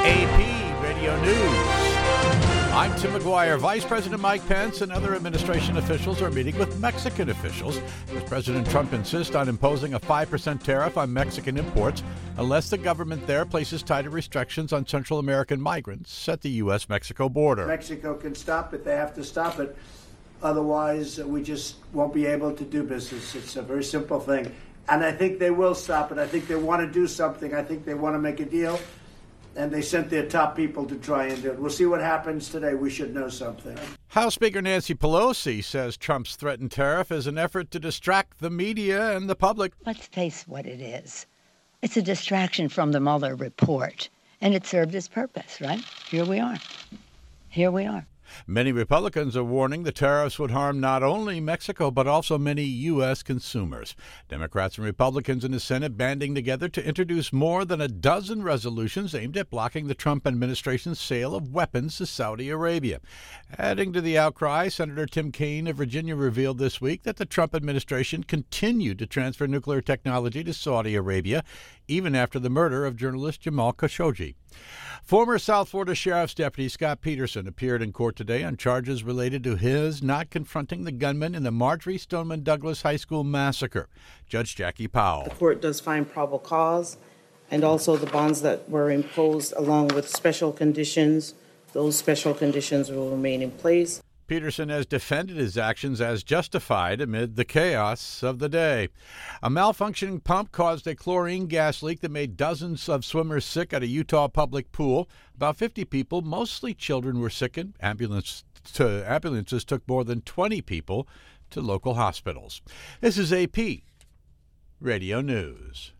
AP Radio News. I'm Tim McGuire. Vice President Mike Pence and other administration officials are meeting with Mexican officials as President Trump insists on imposing a 5% tariff on Mexican imports unless the government there places tighter restrictions on Central American migrants at the U.S.-Mexico border. Mexico can stop it. They have to stop it. Otherwise, we just won't be able to do business. It's a very simple thing. And I think they will stop it. I think they want to do something. I think they want to make a deal. And they sent their top people to try and do it. We'll see what happens today. We should know something. House Speaker Nancy Pelosi says Trump's threatened tariff is an effort to distract the media and the public. Let's face what it is. It's a distraction from the Mueller report. And it served its purpose, right? Here we are. Many Republicans are warning the tariffs would harm not only Mexico, but also many U.S. consumers. Democrats and Republicans in the Senate banding together to introduce more than a dozen resolutions aimed at blocking the Trump administration's sale of weapons to Saudi Arabia. Adding to the outcry, Senator Tim Kaine of Virginia revealed this week that the Trump administration continued to transfer nuclear technology to Saudi Arabia, even after the murder of journalist Jamal Khashoggi. Former South Florida Sheriff's Deputy Scott Peterson appeared in court today on charges related to his not confronting the gunman in the Marjory Stoneman Douglas High School massacre. Judge Jackie Powell. The court does find probable cause, and also the bonds that were imposed along with special conditions. Those special conditions will remain in place. Peterson has defended his actions as justified amid the chaos of the day. A malfunctioning pump caused a chlorine gas leak that made dozens of swimmers sick at a Utah public pool. About 50 people, mostly children, were sickened. Ambulances took more than 20 people to local hospitals. This is AP Radio News.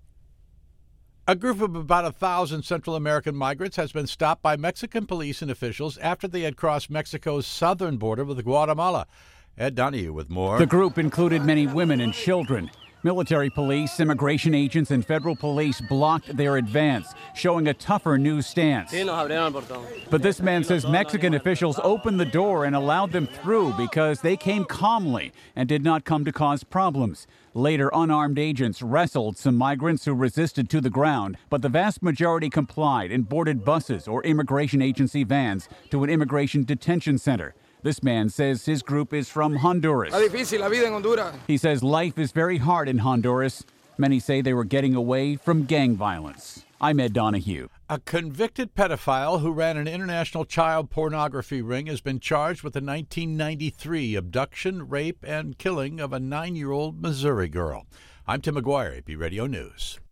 A group of about 1,000 Central American migrants has been stopped by Mexican police and officials after they had crossed Mexico's southern border with Guatemala. Ed Donahue with more. The group included many women and children. Military police, immigration agents, and federal police blocked their advance, showing a tougher new stance. But this man says Mexican officials opened the door and allowed them through because they came calmly and did not come to cause problems. Later, unarmed agents wrestled some migrants who resisted to the ground, but the vast majority complied and boarded buses or immigration agency vans to an immigration detention center. This man says his group is from Honduras. He says life is very hard in Honduras. Many say they were getting away from gang violence. I'm Ed Donahue. A convicted pedophile who ran an international child pornography ring has been charged with the 1993 abduction, rape, and killing of a 9-year-old Missouri girl. I'm Tim McGuire, AP Radio News.